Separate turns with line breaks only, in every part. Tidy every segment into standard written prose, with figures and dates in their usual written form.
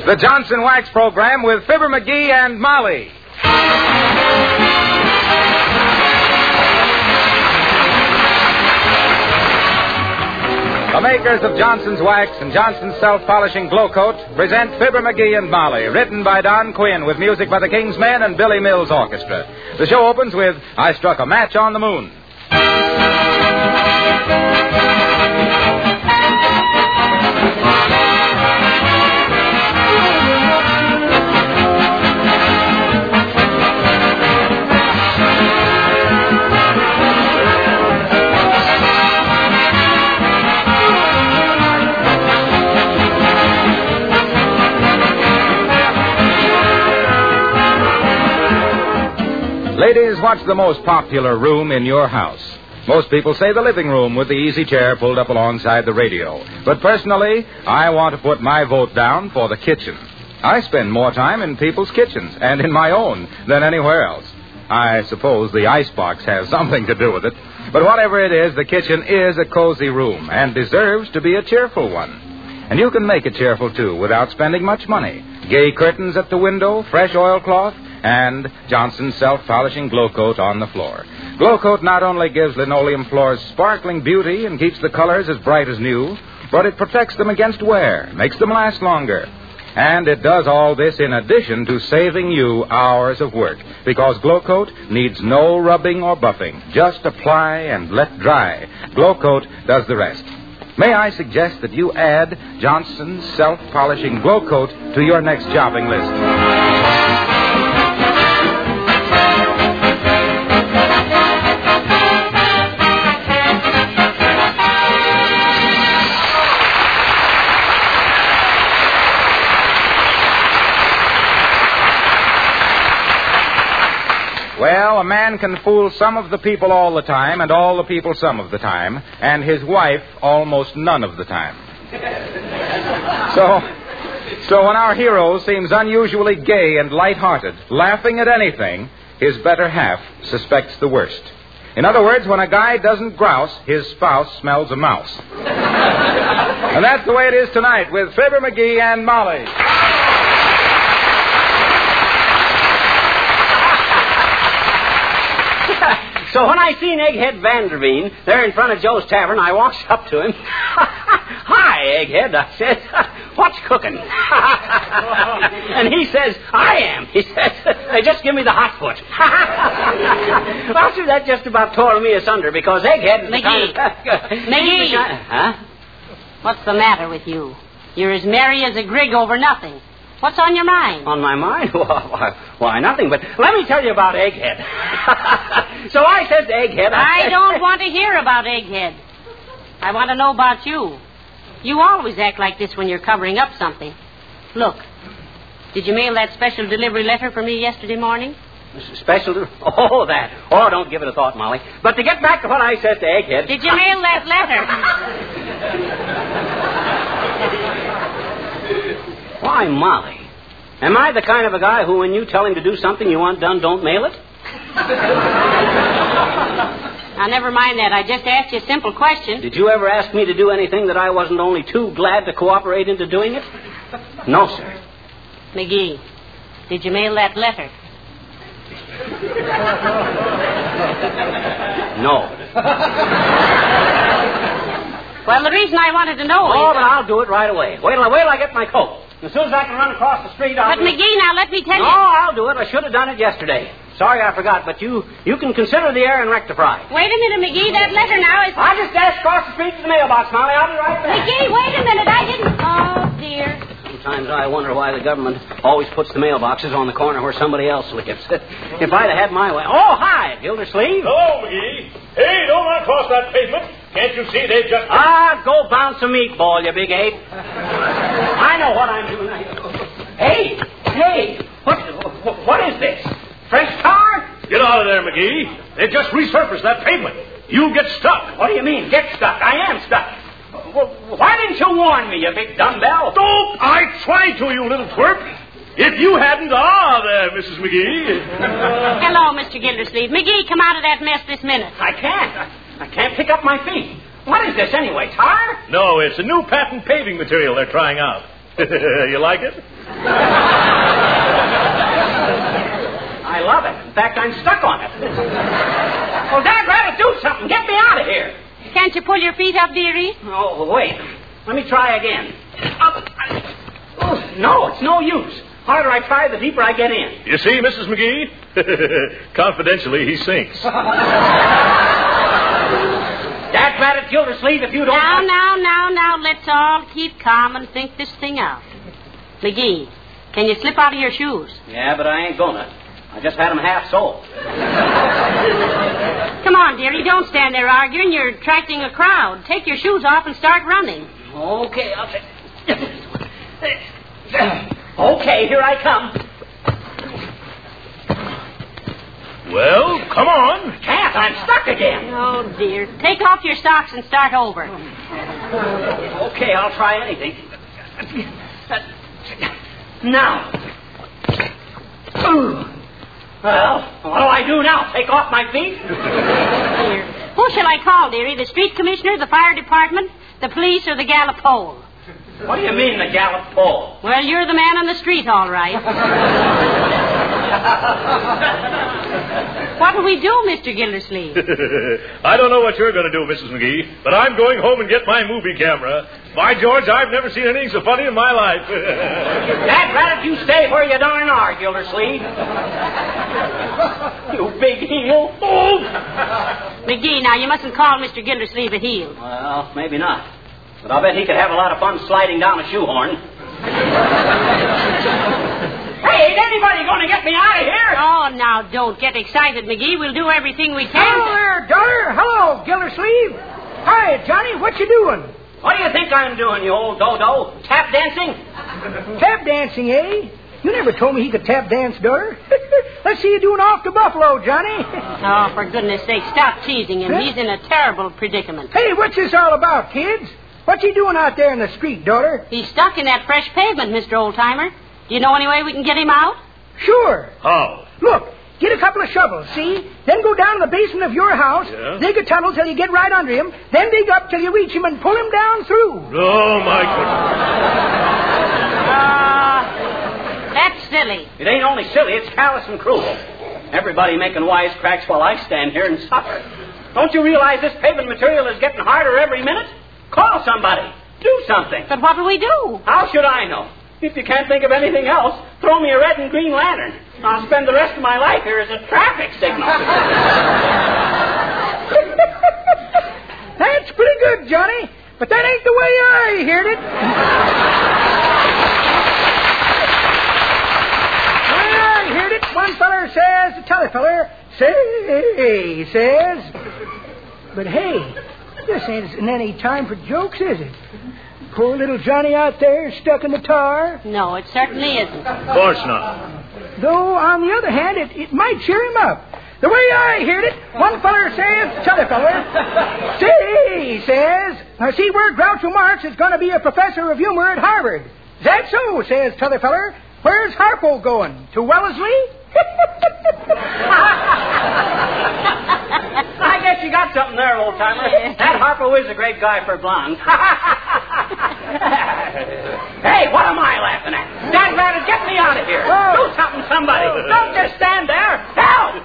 The Johnson Wax Program with Fibber McGee and Molly. The makers of Johnson's Wax and Johnson's Self-Polishing Glow Coat present Fibber McGee and Molly, written by Don Quinn with music by the King's Men and Billy Mills Orchestra. The show opens with I Struck a Match on the Moon. Ladies, what's the most popular room in your house? Most people say the living room with the easy chair pulled up alongside the radio. But personally, I want to put my vote down for the kitchen. I spend more time in people's kitchens and in my own than anywhere else. I suppose the icebox has something to do with it. But whatever it is, the kitchen is a cozy room and deserves to be a cheerful one. And you can make it cheerful, too, without spending much money. Gay curtains at the window, fresh oilcloth, and Johnson's Self-Polishing Glow Coat on the floor. Glow Coat not only gives linoleum floors sparkling beauty and keeps the colors as bright as new, but it protects them against wear, makes them last longer. And it does all this in addition to saving you hours of work, because Glow Coat needs no rubbing or buffing. Just apply and let dry. Glow Coat does the rest. May I suggest that you add Johnson's Self-Polishing Glow Coat to your next shopping list? Well, a man can fool some of the people all the time, and all the people some of the time, and his wife almost none of the time. So when our hero seems unusually gay and light-hearted, laughing at anything, his better half suspects the worst. In other words, when a guy doesn't grouse, his spouse smells a mouse. And that's the way it is tonight with Fibber McGee and Molly.
So when I seen Egghead Vanderveen there in front of Joe's Tavern, I walks up to him. Hi, Egghead, I says. What's cooking? And he says, I am. He says, they just give me the hot foot. Well, sir, that just about tore me asunder because Egghead...
McGee. McGee.
Huh?
What's the matter with you? You're as merry as a grig over nothing. What's on your mind?
On my mind? Why, nothing, but let me tell you about Egghead. So I said to Egghead...
I don't want to hear about Egghead. I want to know about you. You always act like this when you're covering up something. Look, did you mail that special delivery letter for me yesterday morning?
Special? Oh, that. Oh, don't give it a thought, Molly. But to get back to what I said to Egghead...
Did you mail that letter?
Why, Molly, am I the kind of a guy who, when you tell him to do something you want done, don't mail it?
Now, never mind that. I just asked you a simple question.
Did you ever ask me to do anything that I wasn't only too glad to cooperate into doing it? No, sir.
McGee, did you mail that letter?
No.
Well, the reason I wanted to know is...
Oh, but I'll do it right away. Wait till I get my coat. As soon as I can run across the street, I'll...
But, McGee, now let me tell you...
No, I'll do it. I should have done it yesterday. Sorry I forgot, but you can consider the air and rectify.
Wait a minute, McGee. That letter now is...
I'll just dash across the street to the mailbox, Molly. I'll be right back.
McGee, wait a minute. I didn't... Oh, dear.
Sometimes I wonder why the government always puts the mailboxes on the corner where somebody else lives. If I'd have had my way... Oh, hi, Gildersleeve.
Hello, McGee. Hey, don't run across that pavement. Can't you see they've just...
Ah, go bounce a meatball, you big ape. I know what I'm doing. Hey, what is this? Fresh tar?
Get out of there, McGee. They've just resurfaced that pavement. You get stuck.
What do you mean, get stuck? I am stuck. Well, why didn't you warn me, you big dumbbell?
Don't! I tried to, you little twerp. If you hadn't... Ah, there, Mrs. McGee.
Hello, Mr. Gildersleeve. McGee, come out of that mess this minute.
I can't. I can't pick up my feet. What is this, anyway, tar?
No, it's a new patent paving material they're trying out. You like it?
I love it. In fact, I'm stuck on it. Well, Dad, rather do something. Get me out of here.
Can't you pull your feet up, dearie?
Oh, wait. Let me try again. Up. Oh, no, it's no use. The harder I try, the deeper I get in.
You see, Mrs. McGee? Confidentially, he sinks.
Dad, rather Gildersleeve, if you don't...
Now, let's all keep calm and think this thing out. McGee, can you slip out of your shoes?
Yeah, but I ain't gonna. I just had them half soled.
Come on, dearie, don't stand there arguing. You're attracting a crowd. Take your shoes off and start running.
Okay, I'll take... Okay, here I come.
Well, come on.
Can't, I'm stuck again.
Oh, dear. Take off your socks and start over.
Okay, I'll try anything. Now. Well, what do I do now? Take off my feet?
Dear. Who shall I call, dearie? The street commissioner, the fire department, the police, or the Gallup poll?
What do you mean, the Gallup poll?
Well, you're the man on the street, all right. What'll we do, Mr. Gildersleeve?
I don't know what you're going to do, Mrs. McGee, but I'm going home and get my movie camera. By George, I've never seen anything so funny in my life.
Dad, rather you stay where you darn are, Gildersleeve. You big heel. Oh!
McGee, now, you mustn't call Mr. Gildersleeve a heel.
Well, maybe not. But I'll bet he could have a lot of fun sliding down a shoehorn. Hey, ain't anybody going to get me out of here?
Oh, now, don't get excited, McGee. We'll do everything we can.
Hello there, daughter. Hello, Gildersleeve. Hi, Johnny. What you doing?
What do you think I'm doing, you old dodo? Tap dancing?
Tap dancing, eh? You never told me he could tap dance, daughter. Let's see you doing off to Buffalo, Johnny.
Oh, for goodness sake, stop teasing him.
Huh?
He's in a terrible predicament.
Hey, what's this all about, kids? What you doing out there in the street, daughter?
He's stuck in that fresh pavement, Mr. Oldtimer. Do you know any way we can get him out?
Sure.
How?
Look, get a couple of shovels, see? Then go down to the basement of your house, dig a tunnel till you get right under him, then dig up till you reach him and pull him down through.
Oh, my goodness.
That's silly.
It ain't only silly, it's callous and cruel. Everybody making wisecracks while I stand here and suffer. Don't you realize this pavement material is getting harder every minute? Call somebody. Do something.
But what'll we do?
How should I know? If you can't think of anything else, throw me a red and green lantern. I'll spend the rest of my life here as a traffic signal.
That's pretty good, Johnny. But that ain't the way I heard it. I heard it. One feller says to t'other feller, say, says. But hey, this ain't any time for jokes, is it? Poor little Johnny out there stuck in the tar.
No, it certainly isn't.
Of course not.
Though, on the other hand, it might cheer him up. The way I heard it, one feller says to t'other feller, say, says, now see, where Groucho Marx is going to be a professor of humor at Harvard. Is that so, says t'other feller. Where's Harpo going? To Wellesley?
I guess you got something there, old timer. That Harpo is a great guy for blonde. Hey, what am I laughing at? Dad, Rabbit, get me out of here. Do something, somebody. Don't just stand there. Help!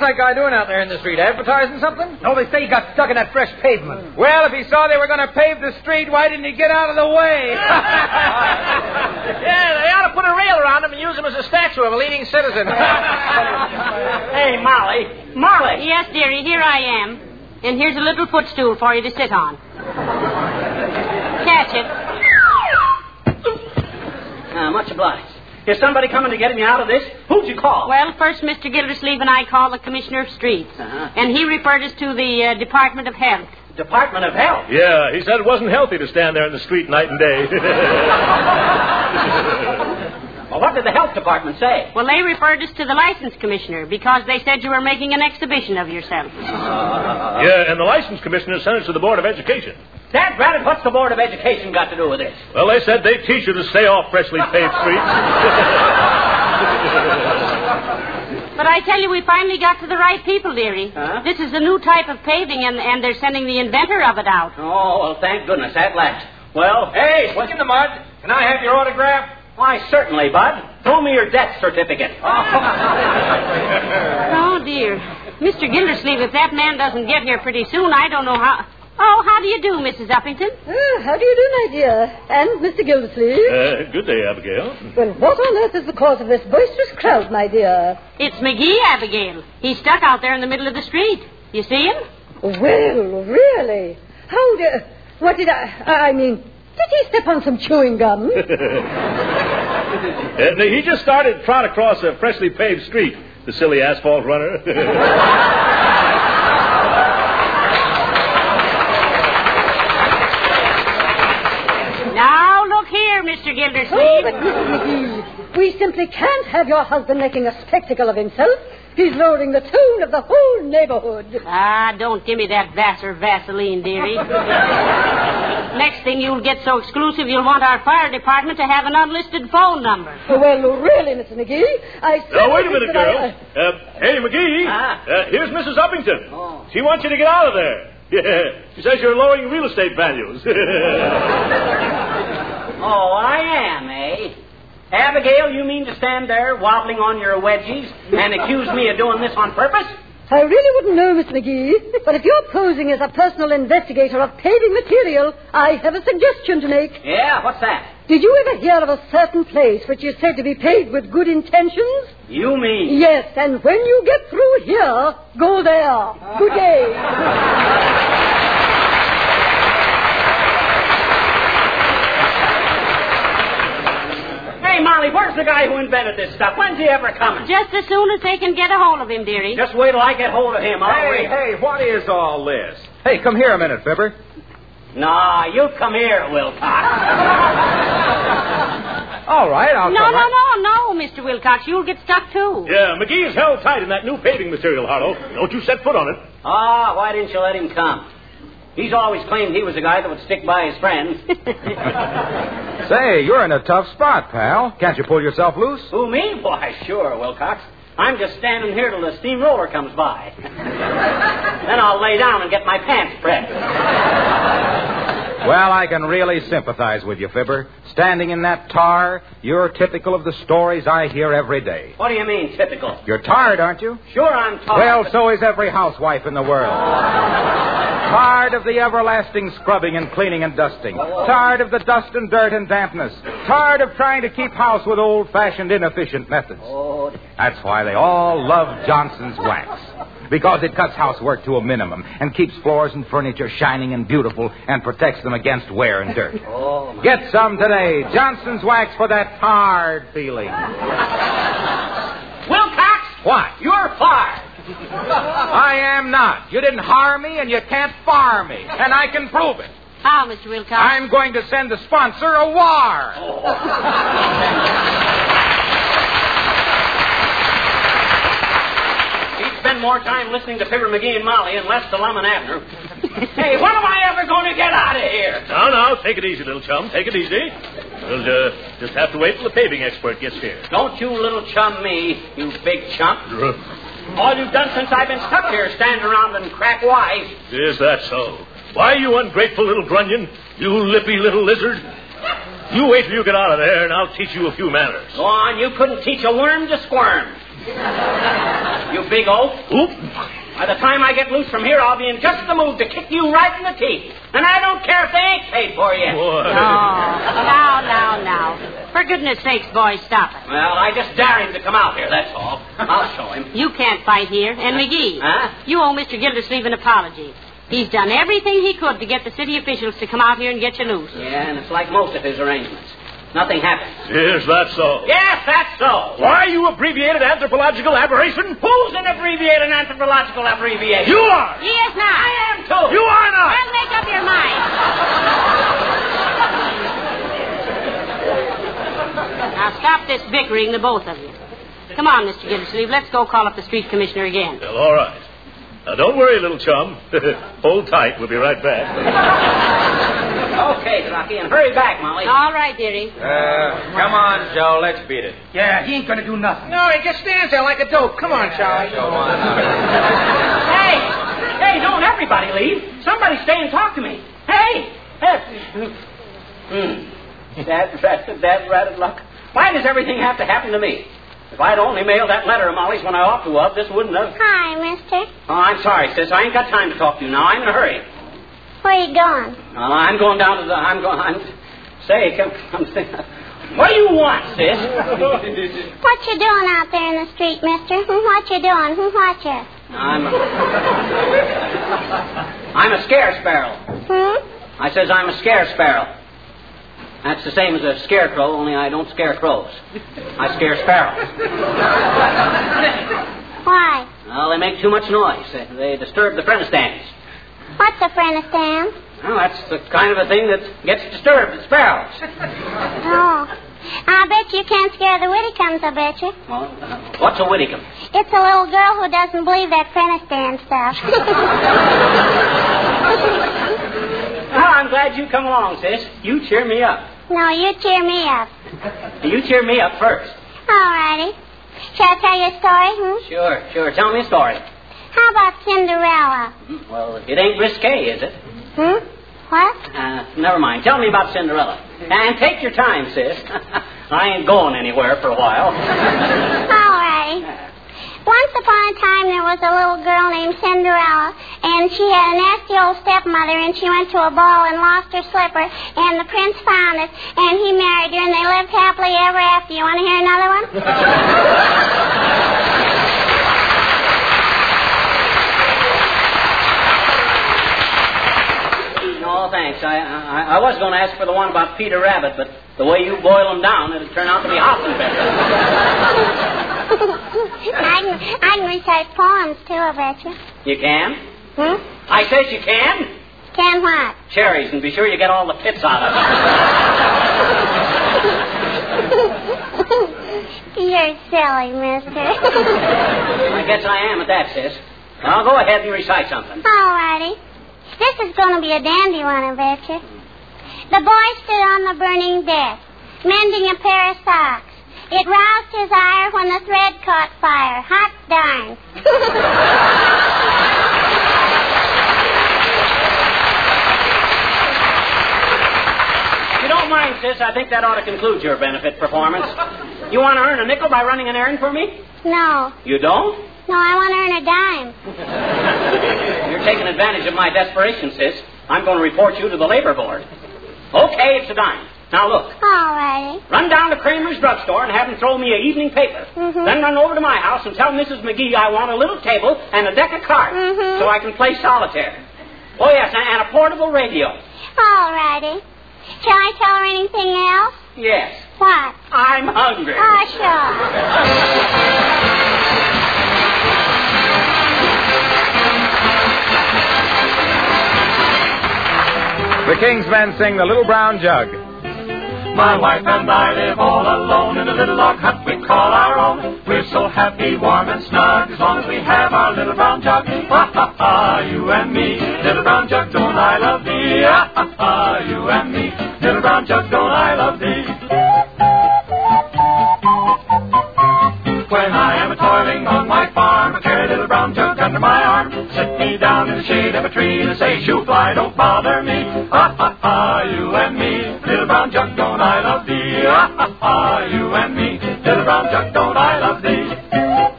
that guy doing out there in the street? Advertising something?
No, they say he got stuck in that fresh pavement.
Well, if he saw they were going to pave the street, why didn't he get out of the way? Yeah, they ought to put a rail around him and use him as a statue of a leading citizen.
Hey, Molly. Molly!
Yes, dearie, here I am. And here's a little footstool for you to sit on. Catch it.
Much obliged. Is somebody coming to get me out of this? Who'd you call?
Well, first, Mr. Gildersleeve and I called the Commissioner of Streets. And he referred us to the Department of Health.
Department of Health?
Yeah, he said it wasn't healthy to stand there in the street night and day.
Well, what did the health department say?
Well, they referred us to the license commissioner because they said you were making an exhibition of yourself.
Yeah, and the license commissioner sent us to the Board of Education.
Dad, granted, what's the Board of Education got to do with this?
Well, they said they'd teach you to stay off freshly paved streets.
But I tell you, we finally got to the right people, dearie.
Huh?
This is a new type of paving, and they're sending the inventor of it out.
Oh, well, thank goodness, at last. Well,
Hey, stick in the mud. Can I have your autograph?
why, certainly, Bud. Throw me your death certificate.
Oh, dear. Mr. Gildersleeve, if that man doesn't get here pretty soon, I don't know how... Oh, how do you do, Mrs. Uppington?
How do you do, my dear? And Mr. Gildersleeve?
Good day, Abigail.
Well, what on earth is the cause of this boisterous crowd, my dear?
It's McGee, Abigail. He's stuck out there in the middle of the street. You see him?
Well, really? How did... What did I mean, did he step on some chewing gum?
He just started trot across a freshly paved street, the silly asphalt runner.
Now, look here, Mr. Gildersleeve.
Oh, but Mrs. McGee, we simply can't have your husband making a spectacle of himself. He's lowering the tone of the whole neighborhood.
Ah, don't give me that Vassar Vaseline, dearie. Next thing you'll get so exclusive you'll want our fire department to have an unlisted phone number.
Well, really, Mrs. McGee, I...
Now, wait a minute, girl. Hey, McGee. Here's Mrs. Uppington.
Oh.
She wants you to get out of there. Yeah, she says you're lowering real estate values.
Oh, I am, eh? Abigail, you mean to stand there wobbling on your wedgies and accuse me of doing this on purpose?
I really wouldn't know, Miss McGee, but if you're posing as a personal investigator of paving material, I have a suggestion to make.
Yeah, what's that?
Did you ever hear of a certain place which is said to be paved with good intentions?
You mean?
Yes, and when you get through here, go there. Good day.
Hey, Molly, where's the guy who invented this stuff? When's he ever coming?
Just as soon as they can get a hold of him, dearie.
Just wait till I get hold of him.
Hey, what is all this? Hey, come here a minute, Fibber.
Nah, you come here, Wilcox.
All right, I'll
No,
come.
no, Mr. Wilcox. You'll get stuck, too.
Yeah, McGee is held tight in that new paving material, Harlow. Don't you set foot on it.
Ah, why didn't you let him come? He's always claimed he was a guy that would stick by his friends.
Say, you're in a tough spot, pal. Can't you pull yourself loose?
Who, me? Why, sure, Wilcox. I'm just standing here till the steamroller comes by. Then I'll lay down and get my pants pressed.
Well, I can really sympathize with you, Fibber. Standing in that tar, you're typical of the stories I hear every day.
What do you mean, typical?
You're tired, aren't you?
Sure, I'm tired.
Well, so is every housewife in the world. Tired of the everlasting scrubbing and cleaning and dusting. Tired of the dust and dirt and dampness. Tired of trying to keep house with old-fashioned, inefficient methods.
Oh.
That's why they all love Johnson's Wax. Because it cuts housework to a minimum and keeps floors and furniture shining and beautiful and protects them against wear and dirt.
Oh, my.
Get some today. Johnson's Wax for that tired feeling.
Wilcox!
What?
You're fired.
I am not. You didn't hire me and you can't fire me. And I can prove it.
How, Mr. Wilcox?
I'm going to send the sponsor a wire.
Spend more time listening to Fibber McGee and Molly and less to Lum and Abner. Hey, when am I ever going to get out of here?
Now, take it easy, little chum. Take it easy. We'll just have to wait till the paving expert gets here.
Don't you little chum me, you big chump. All you've done since I've been stuck here is stand around and crack wise.
Is that so? Why, you ungrateful little grunion? You lippy little lizard. You wait till you get out of there, and I'll teach you a few manners.
Go on, you couldn't teach a worm to squirm. You big oaf.
Oop.
By the time I get loose from here, I'll be in just the mood to kick you right in the teeth. And I don't care if they ain't paid for yet.
Oh, now. For goodness sakes, boys, stop it.
Well, I just dare him to come out here, that's all. I'll show him.
You can't fight here. And McGee,
Huh?
you owe Mr. Gildersleeve an apology. He's done everything he could to get the city officials to come out here and get you loose.
Yeah, and it's like most of his arrangements. Nothing happens.
Yes, that's so.
Yes, that's so.
Why, you abbreviated anthropological aberration?
Who's an abbreviated anthropological abbreviation?
You are!
He is not.
I am, too.
You are not!
Well, make up your mind. Now, stop this bickering, the both of you. Come on, Mr. Gildersleeve. Let's go call up the street commissioner again.
Well, all right. Now, don't worry, little chum. Hold tight. We'll be right back.
Okay, Rocky, and hurry back, Molly.
All right, dearie.
Come on, Joe. Let's beat it.
Yeah, he ain't going to do nothing.
No, he just stands there like a dope. Come on, Charlie. Go on.
Hey, don't everybody leave. Somebody stay and talk to me. Hey. That ratted luck. Why does everything have to happen to me? If I'd only mailed that letter of Molly's when I ought to have, this wouldn't have...
Hi, mister.
Oh, I'm sorry, sis. I ain't got time to talk to you now. I'm in a hurry.
Where you going?
I'm going down to the... Say, come... What do you want, sis?
What you doing out there in the street, mister? What you doing? What you?
I'm a scare sparrow. I says I'm a scare sparrow. That's the same as a scarecrow, only I don't scare crows. I scare sparrows.
Why?
Well, they make too much noise. They disturb the Frenistans.
What's a Frennistan?
Well, that's the kind of a thing that gets disturbed at sparrows.
Oh. I bet you can't scare the Whittycombs, I bet you.
Well, what's a Whittycomb?
It's a little girl who doesn't believe that Frenistan stuff.
Well, I'm glad you come along, sis. You cheer me up.
No, you cheer me up.
You cheer me up first.
All righty. Shall I tell you a story,
Sure. Tell me a story.
How about Cinderella?
Well, it ain't risque, is it?
What?
Never mind. Tell me about Cinderella. And take your time, sis. I ain't going anywhere for a while.
All righty. Once upon a time, there was a little girl named Cinderella, and she had a nasty old stepmother, and she went to a ball and lost her slipper, and the prince found it, and he married her, and they lived happily ever after. You want to hear another one?
No, thanks. I was going to ask for the one about Peter Rabbit, but the way you boil them down, it'll turn out to be hopping better.
I can recite poems, too, I bet you.
You can? I says you can.
Can what?
Cherries, and be sure you get all the pits out of them.
You're silly, mister.
I guess I am at that, sis. Now, go ahead and recite something.
All righty. This is going to be a dandy one, I bet you. The boy stood on the burning deck, mending a pair of socks. It roused his ire when the thread caught fire. Hot darn.
If you don't mind, sis, I think that ought to conclude your benefit performance. You want to earn a nickel by running an errand for me?
No.
You don't?
No, I want to earn a dime.
You're taking advantage of my desperation, sis. I'm going to report you to the labor board. Okay, it's a dime. Now, look.
All righty.
Run down to Kramer's drugstore and have him throw me an evening paper. Then run over to my house and tell Mrs. McGee I want a little table and a deck of cards so I can play solitaire. Oh, yes, and a portable radio.
All righty. Shall I tell her anything else?
Yes.
What?
I'm hungry.
Oh, sure.
The King's Men sing The Little Brown Jug.
My wife and I live all alone in a little log hut we call our own. We're so happy, warm and snug, as long as we have our little brown jug. Ha, ha, ha, you and me, little brown jug, don't I love thee? Ha, ha, ha, you and me, little brown jug, don't I love thee? When I am a-toiling on my farm, I carry a little brown jug under my arm. Sit me down in the shade of a tree and say, shoo fly, don't bother me. Ha, ha, ha, you and me, little brown jug, don't I love thee? Ha, ha, ha, you and me, little brown jug, don't I love thee?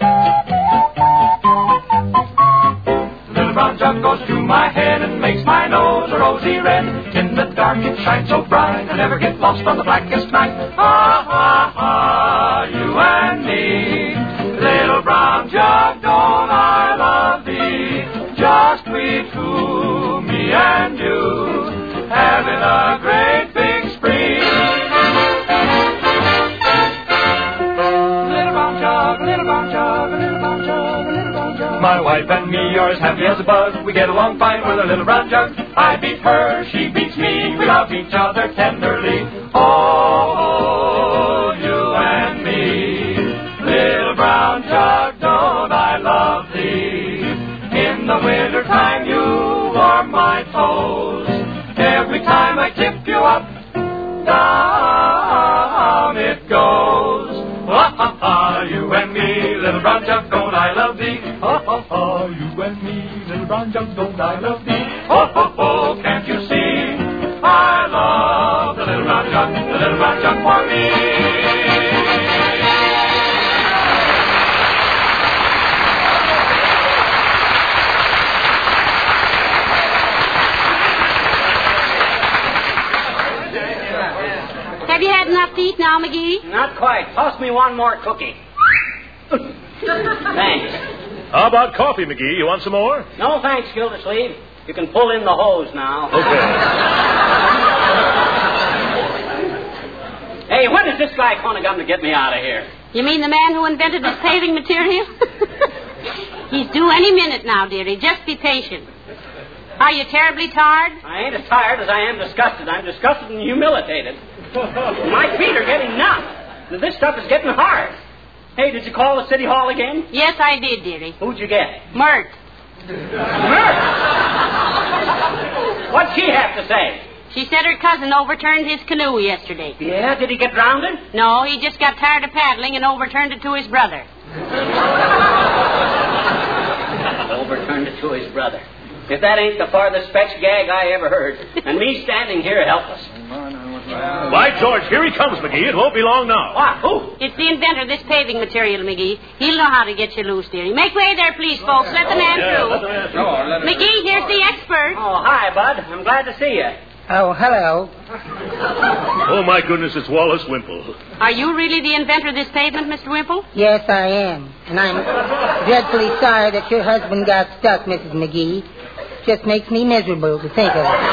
my nose a rosy red. In the dark it shines so bright, I never get lost on the blackest night. Ha, ha, ha, you and me. Little brown jug, don't I love thee? Just we two, me and you, having a great big spree. Little brown jug, little brown jug, little brown jug, little brown jug. My wife and me are as happy as a bug. We get along fine with a little brown jug. I beat her, she beats me. We love each other tenderly. Oh, you and me. Little brown jug, don't I love thee? In the winter time you warm my toes. Every time I tip you up, down it goes. Ha ha ha, you and me, little brown jug, don't I love thee? Ha ha ha, you and me, little brown jug, don't I love thee? Ho ho ho, can't you see? I love the little brown jug for me.
Have you had enough to eat now, McGee?
Not quite. Toss me one more cookie. Thanks.
How about coffee, McGee? You want some more?
No, thanks, Gildersleeve. You can pull in the hose now.
Okay.
Hey, when is this guy going to come to get me out of here?
You mean the man who invented this paving material? He's due any minute now, dearie. Just be patient. Are you terribly tired?
I ain't as tired as I am disgusted. I'm disgusted and humiliated. My feet are getting numb. This stuff is getting hard. Hey, did you call the city hall again?
Yes, I did, dearie.
Who'd you get?
Mert.
Mert? What'd she have to say?
She said her cousin overturned his canoe yesterday.
Yeah? Did he get drowned?
No, he just got tired of paddling and overturned it to his brother.
Overturned it to his brother. If that ain't the farthest fetch gag I ever heard. And me standing here helpless.
By George, here he comes, McGee. It won't be long now.
What? Who?
It's the inventor of this paving material, McGee. He'll know how to get you loose, dearie. Make way there, please, folks. Let the man through. McGee, here's the expert.
Oh, hi, Bud. I'm glad to see you.
Oh, hello.
Oh, my goodness, it's Wallace Wimple.
Are you really the inventor of this pavement, Mr. Wimple?
Yes, I am. And I'm dreadfully sorry that your husband got stuck, Mrs. McGee. Just makes me miserable to think of it.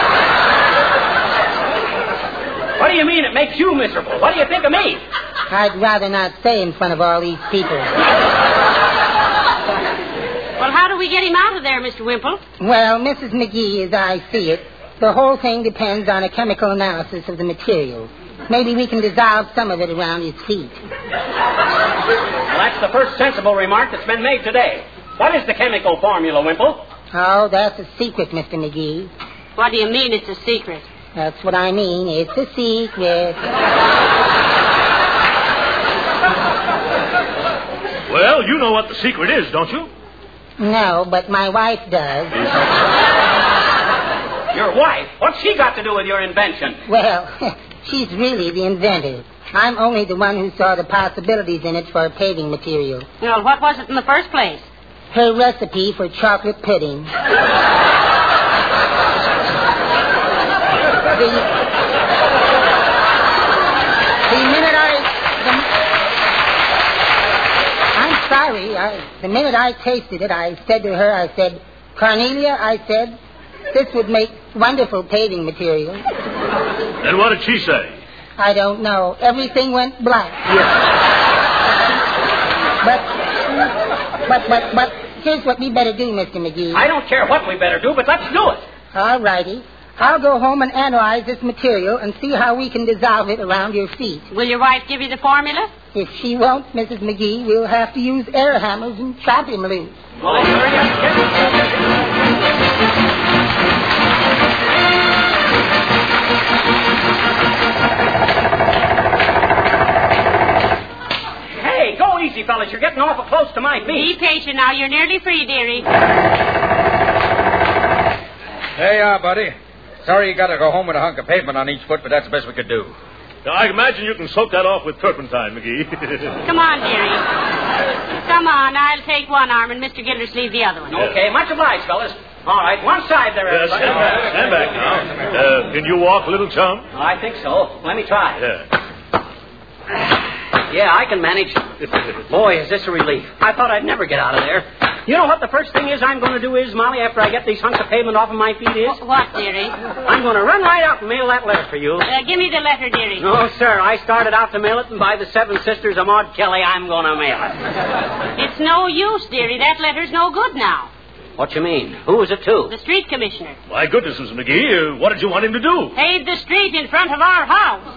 What do you mean it makes you miserable? What do you think of me?
I'd rather not say in front of all these people.
Well, how do we get him out of there, Mr. Wimple?
Well, Mrs. McGee, as I see it, the whole thing depends on a chemical analysis of the material. Maybe we can dissolve some of it around his feet.
Well, that's the first sensible remark that's been made today. What is the chemical formula, Wimple?
Oh, that's a secret, Mr. McGee.
What do you mean it's a secret?
That's what I mean. It's a secret.
Well, you know what the secret is, don't you?
No, but my wife does.
Your wife? What's she got to do with your invention?
Well, she's really the inventor. I'm only the one who saw the possibilities in it for a paving material.
Well, what was it in the first place?
Her recipe for chocolate pudding. The minute I tasted it, I said to her, I said, Cornelia, I said, this would make wonderful paving material.
And what did she say?
I don't know. Everything went black. But here's what we better do, Mr. McGee.
I don't care what we better do, but let's do it.
All righty. I'll go home and analyze this material and see how we can dissolve it around your feet.
Will your wife give you the formula?
If she won't, Mrs. McGee, we'll have to use air hammers and chop him loose.
Well, hey, go easy, fellas. You're getting awful close to my feet.
Be patient now. You're nearly free, dearie.
There you are, buddy. Sorry you got to go home with a hunk of pavement on each foot, but that's the best we could do.
Now, I imagine you can soak that off with turpentine, McGee.
Come on, dearie. Come on, I'll take one arm and Mr. Gildersleeve the other one.
Okay, much obliged, fellas. All right, one side there, everybody.
Stand back now. Can you walk, little chum?
I think so. Let me try. Yeah, I can manage. Boy, is this a relief. I thought I'd never get out of there. You know what the first thing is I'm going to do is, Molly, after I get these hunks of pavement off of my feet is?
What, dearie?
I'm going to run right out and mail that letter for you.
Give me the letter, dearie.
No, sir. I started out to mail it, and by the Seven Sisters of Maud Kelly, I'm going to mail it.
It's no use, dearie. That letter's no good now.
What you mean? Who was it to?
The street commissioner.
My goodness, Mrs. McGee, what did you want him to do?
Pave the street in front of our house.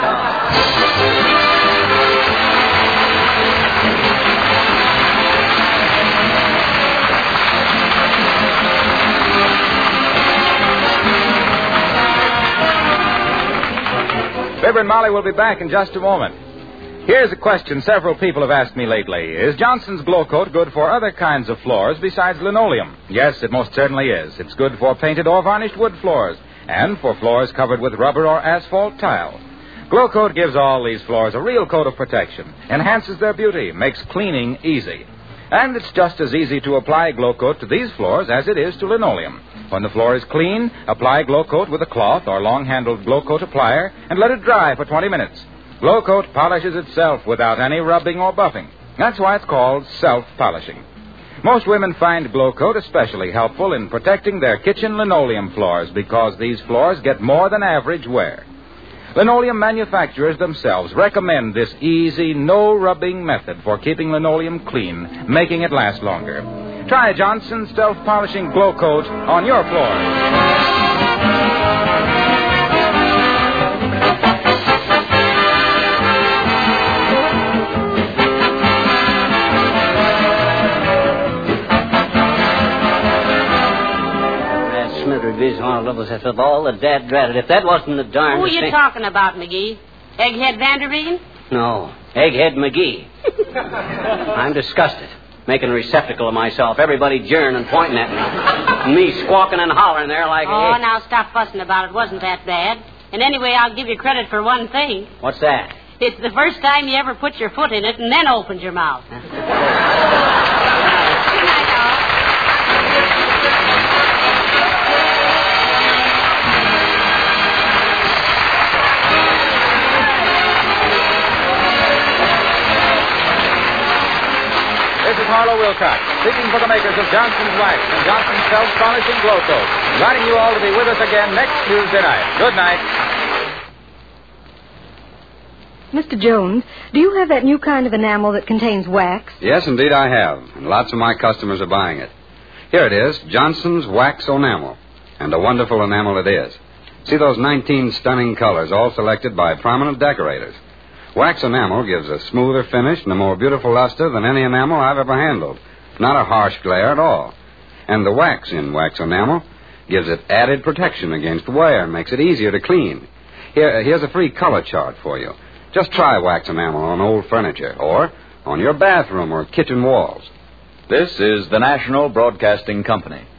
Fibber and Molly will be back in just a moment. Here's a question several people have asked me lately. Is Johnson's Glow Coat good for other kinds of floors besides linoleum? Yes, it most certainly is. It's good for painted or varnished wood floors and for floors covered with rubber or asphalt tile. Glow Coat gives all these floors a real coat of protection, enhances their beauty, makes cleaning easy. And it's just as easy to apply Glow Coat to these floors as it is to linoleum. When the floor is clean, apply Glow Coat with a cloth or long-handled Glow Coat applier and let it dry for 20 minutes. Glow Coat polishes itself without any rubbing or buffing. That's why it's called self-polishing. Most women find Glow Coat especially helpful in protecting their kitchen linoleum floors because these floors get more than average wear. Linoleum manufacturers themselves recommend this easy, no-rubbing method for keeping linoleum clean, making it last longer. Try Johnson's self-polishing Glow Coat on your floor.
Of all the dad dratted. If that wasn't the darn.
Who are you talking about, McGee? Egghead Vanderveen?
No, Egghead McGee. I'm disgusted. Making a receptacle of myself. Everybody jeering and pointing at me. And me squawking and hollering there like
Oh, now stop fussing about it. Wasn't that bad. And anyway, I'll give you credit for one thing.
What's that?
It's the first time you ever put your foot in it and then opened your mouth.
This is Harlow Wilcox, speaking for the makers of Johnson's Wax and Johnson's Self-Polishing Glow Coat, inviting you all to be with us again next Tuesday night. Good night.
Mr. Jones, do you have that new kind of enamel that contains wax?
Yes, indeed I have, and lots of my customers are buying it. Here it is, Johnson's Wax Enamel, and a wonderful enamel it is. See those 19 stunning colors, all selected by prominent decorators. Wax enamel gives a smoother finish and a more beautiful luster than any enamel I've ever handled. Not a harsh glare at all. And the wax in wax enamel gives it added protection against wear and makes it easier to clean. Here's a free color chart for you. Just try wax enamel on old furniture or on your bathroom or kitchen walls.
This is the National Broadcasting Company.